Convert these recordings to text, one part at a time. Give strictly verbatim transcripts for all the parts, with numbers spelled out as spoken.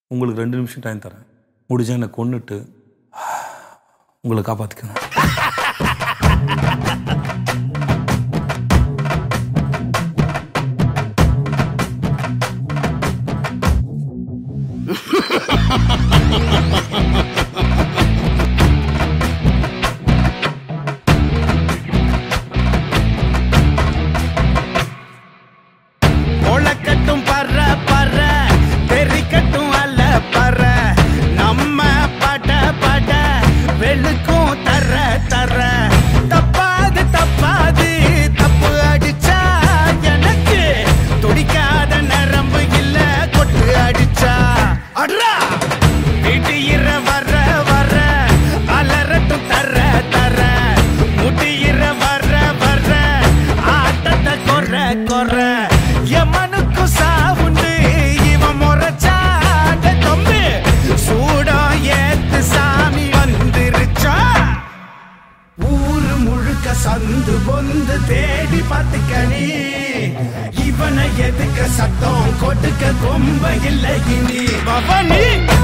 உங்களுக்கு ரெண்டு நிமிஷம் டைம் தரேன். முடிஞ்சா என்னை கொன்னுட்டு உங்களை காப்பாற்றிக்கணும். ஒளக்கட்டும் பற பற தெரிக்கட்டும் அல்ல பற நம்ம பட பட வெளுக்கும் தர தர தப்பாது தப்பாது தப்பு அடிச்சா எனக்கு துடிக்காத நரம்பு இல்ல கொட்டு அடிச்சா அட்ரா வீட்டியிற வர வர அலரட்டும் தர தர முட்டியிற வர வர ஆட்டத்தை கொற கொற எமனுக்கு சாவுண்டு இவன் முறைச்சாண்ட தொம்பு சூடம் ஏத்து சாமி வந்துருச்சா. ஊரு முழுக்க சந்து பொந்து தேடி பார்த்துக்கணி இவனை எதுக்க சத்தம் கொடுக்க கொம்ப இல்லை இனி பவனி.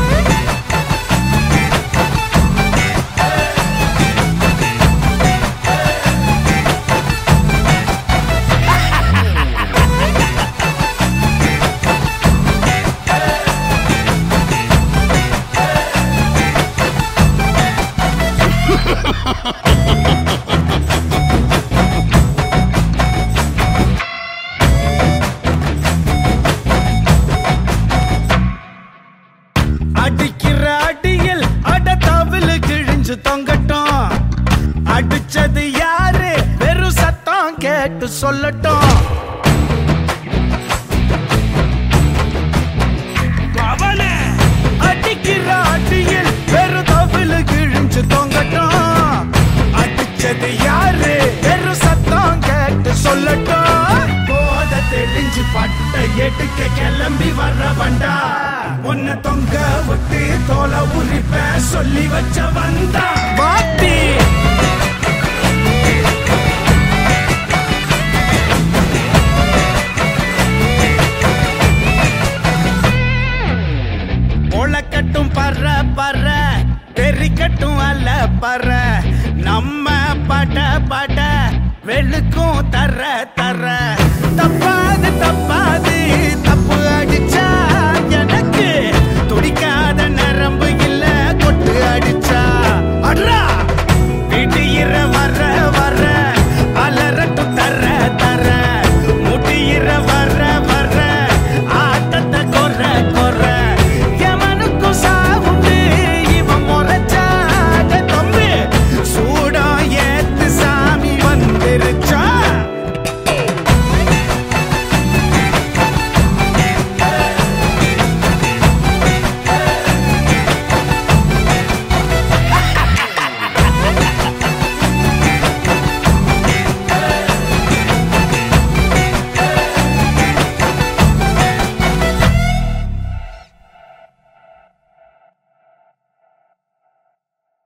அடிக்கிற அடியில் அட தவிழு கிழிஞ்சு தொங்கட்டும். அடிச்சது யாரு வெறும் சத்தம் கேட்டு சொல்லட்டும். அவனே அடிக்கிற அடியில் வெறும் தவிழு கிழிஞ்சு தொங்கட்டும். அடிச்சது யாரு வெறும் சத்தம் கேட்டு சொல்லட்டும். போத தெளிஞ்சு பட்ட எடுக்க கிளம்பி வர்ற வண்டா உன்னை தொங்க விட்டு தோலை உரிப்ப சொல்லி வச்ச வந்தா வாட்டி. ஒளக்கட்டும் பற பற தெரிக்கட்டும் அல்ல பற நம்ம பட பட வெளுக்கும் தர தர